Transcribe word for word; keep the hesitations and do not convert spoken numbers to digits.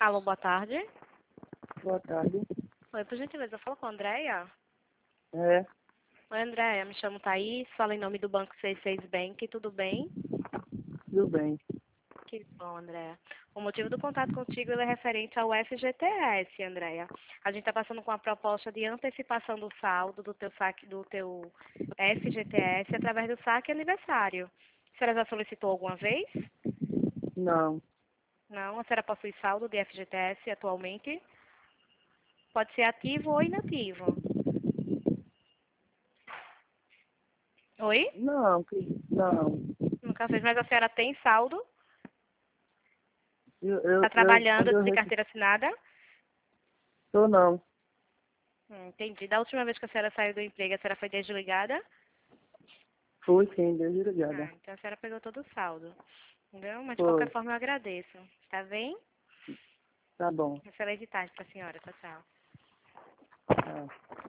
Alô, boa tarde. Boa tarde. Oi, por gentileza, eu falo com a Andréia? É, Oi, Andréia, me chamo Thaís, falo em nome do Banco seis seis Bank, tudo bem? tudo bem. Que bom, Andréia. O motivo do contato contigo ele é referente ao F G T S, Andréia. A gente está passando com a proposta de antecipação do saldo do teu saque, do teu F G T S através do saque aniversário. A senhora já solicitou alguma vez? Não, Não, a senhora possui saldo de F G T S atualmente? Pode ser ativo ou inativo. Oi? não, que- não. Nunca fez, mas a senhora tem saldo? Eu, Está eu, eu trabalhando quando eu de recebi, carteira assinada? tô não. Hum, entendi. Da última vez que a senhora saiu do emprego, a senhora foi desligada? Fui sim, Deus Ah, obrigada. então a senhora pegou todo o saldo. Entendeu? Mas de qualquer Foi, forma eu agradeço. Tá bem? tá bom. Excelente tarde para a senhora. Tchau, tchau. Tá.